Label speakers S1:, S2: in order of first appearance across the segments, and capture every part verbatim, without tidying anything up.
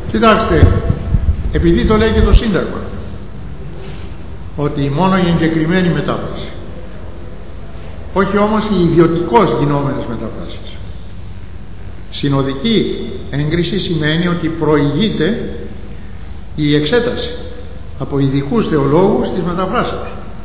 S1: Κοιτάξτε, επειδή το λέει και το Σύνταγμα, ότι μόνο η εγκεκριμένη μετάφραση, όχι όμως οι ιδιωτικώς γινόμενες μεταφράσεις. Συνοδική έγκριση σημαίνει ότι προηγείται η εξέταση από ειδικούς θεολόγους της μεταφράσεως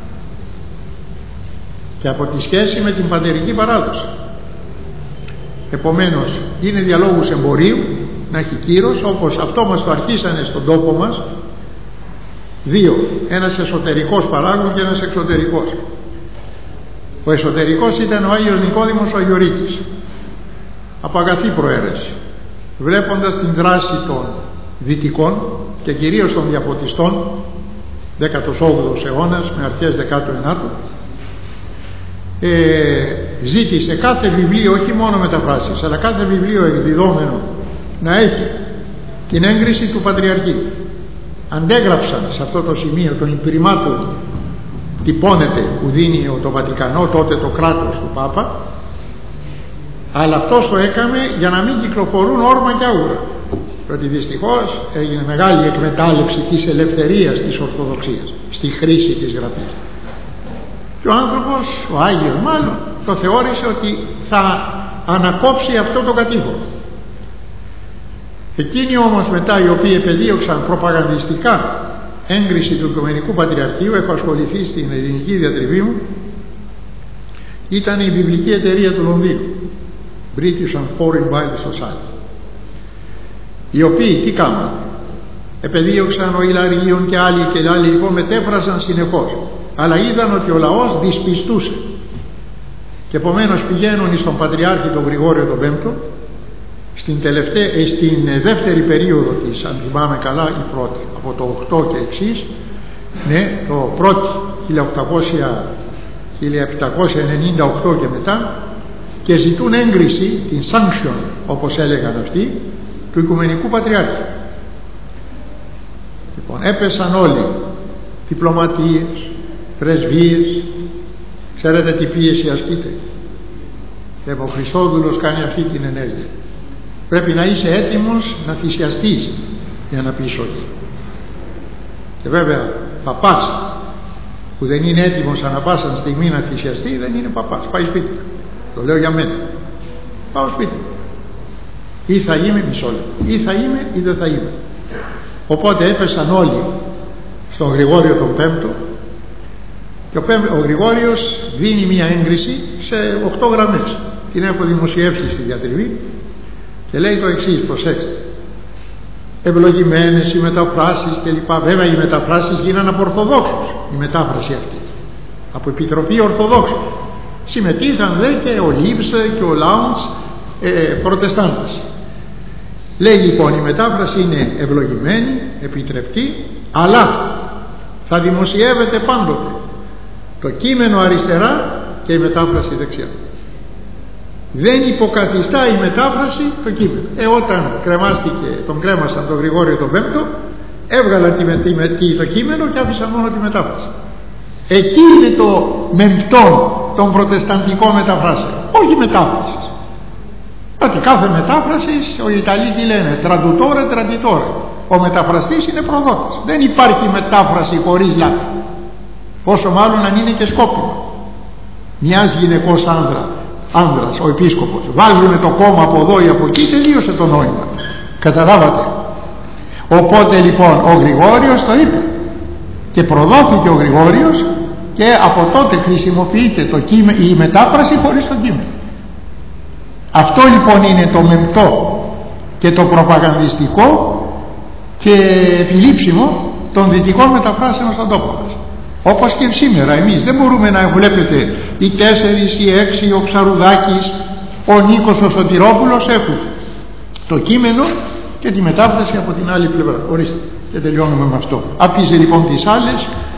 S1: και από τη σχέση με την πατερική παράδοση. Επομένως είναι διαλόγους εμπορίου να έχει κύρος, όπως αυτό μας το αρχίσανε στον τόπο μας δύο, ένας εσωτερικός παράγων και ένας εξωτερικός. Ο εσωτερικός ήταν ο Άγιος Νικόδημος ο Αγιορείτης, από αγαθή προαίρεση, βλέποντας την δράση των δυτικών και κυρίως των διαφωτιστών, δέκατος όγδοος αιώνας με αρχές δέκατου ενάτου, ε, ζήτησε κάθε βιβλίο, όχι μόνο μεταφράσεις, αλλά κάθε βιβλίο εκδιδόμενο να έχει την έγκριση του Πατριαρχείου. Αντέγραψαν σε αυτό το σημείο τον ιμπριμάτο, τυπώνεται, που δίνει το Βατικανό, τότε το κράτος του Πάπα, αλλά αυτός το έκαμε για να μην κυκλοφορούν όρμα και άγουρα, γιατί δυστυχώς έγινε μεγάλη εκμετάλλευση της ελευθερίας της Ορθοδοξίας στη χρήση της γραφής, και ο άνθρωπος, ο Άγιος μάλλον, το θεώρησε ότι θα ανακόψει αυτό το κατήφορο. Εκείνοι όμως μετά, οι οποίοι επεδίωξαν προπαγανδιστικά έγκριση του Οικουμενικού Πατριαρχείου, έχω ασχοληθεί στην ελληνική διατριβή μου, ήταν η βιβλική εταιρεία του Λονδίνου, British and Foreign Bible Society, οι οποίοι τι κάνουν? Επεδίωξαν ο Ιλαργίων και άλλοι και άλλοι, λοιπόν μετέφραζαν συνεχώς, αλλά είδαν ότι ο λαός δυσπιστούσε, και επομένως πηγαίνουν στον Πατριάρχη τον Γρηγόριο τον Πέμπτο, στην, τελευταία, στην δεύτερη περίοδο της, αν θυμάμαι καλά, η πρώτη, από το οκτώ και εξής, ναι, το πρώτο χίλια επτακόσια ενενήντα οκτώ και μετά, και ζητούν έγκριση, την sanction όπως έλεγαν αυτοί, του Οικουμενικού Πατριάρχη. Λοιπόν, έπεσαν όλοι, διπλωματίες, πρεσβείες, ξέρετε τι πίεση ασκείται? Ο Χριστόδουλος κάνει αυτή την ενέργεια. Πρέπει να είσαι έτοιμος να θυσιαστείς για να πεις όχι. Και βέβαια παπάς που δεν είναι έτοιμος ανά πάσα στιγμή να θυσιαστεί δεν είναι παπάς, πάει σπίτι. Το λέω για μένα. Πάω σπίτι. Ή θα είμαι, μισό λεπτό, ή θα είμαι ή δεν θα είμαι. Οπότε έπεσαν όλοι στον Γρηγόριο τον Πέμπτο, και ο, Πέμπ, ο Γρηγόριος δίνει μια έγκριση σε οκτώ γραμμές. Την έχω δημοσιεύσει στη διατριβή και λέει το εξής, προσέξτε: ευλογημένες οι μεταφράσεις κλπ. Βέβαια οι μεταφράσεις γίνανε από Ορθοδόξους, η μετάφραση αυτή από Επιτροπή Ορθοδόξων. Συμμετείχαν δε και ο Λίψε και ο Λάουντς, ε, προτεστάντες. Λέει λοιπόν η μετάφραση είναι ευλογημένη, επιτρεπτή, αλλά θα δημοσιεύεται πάντοτε το κείμενο αριστερά και η μετάφραση δεξιά. Δεν υποκαθιστά η μετάφραση το κείμενο. Ε, όταν κρεμάστηκε, τον κρέμασαν τον Γρηγόριο τον Πέμπτο, έβγαλαν τη, τη, τη, το κείμενο και άφησαν μόνο τη μετάφραση. Εκεί είναι το μεμπτόν των προτεσταντικών μεταφράσεων, όχι μετάφρασης. Γιατί κάθε μετάφραση, οι Ιταλοί τι λένε? Τραντουτόρε, τραντιτόρε. Ο μεταφραστής είναι προδότης. Δεν υπάρχει μετάφραση χωρίς λάθη. Όσο μάλλον αν είναι και σκόπιμο. Μιας γυναικός άνδρα, άνδρας, ο επίσκοπος, βάζουν το κόμμα από εδώ ή από εκεί, τελείωσε το νόημα. Καταλάβατε? Οπότε λοιπόν ο Γρηγόριος το είπε και προδόθηκε ο Γρηγόριος, και από τότε χρησιμοποιείται το κείμε, η μετάφραση χωρίς το κείμενο. Αυτό λοιπόν είναι το μεμπτό και το προπαγανδιστικό και επιλήψιμο των δυτικών μεταφράσεων στον τόπο μας. Όπως και σήμερα εμείς δεν μπορούμε να βλέπετε οι τέσσερις, οι έξι, ο Ψαρουδάκης, ο Νίκος, ο Σωτηρόπουλος έχουν το κείμενο και τη μετάφραση από την άλλη πλευρά. Ορίστε, και τελειώνουμε με αυτό. Άφησε λοιπόν τις άλλες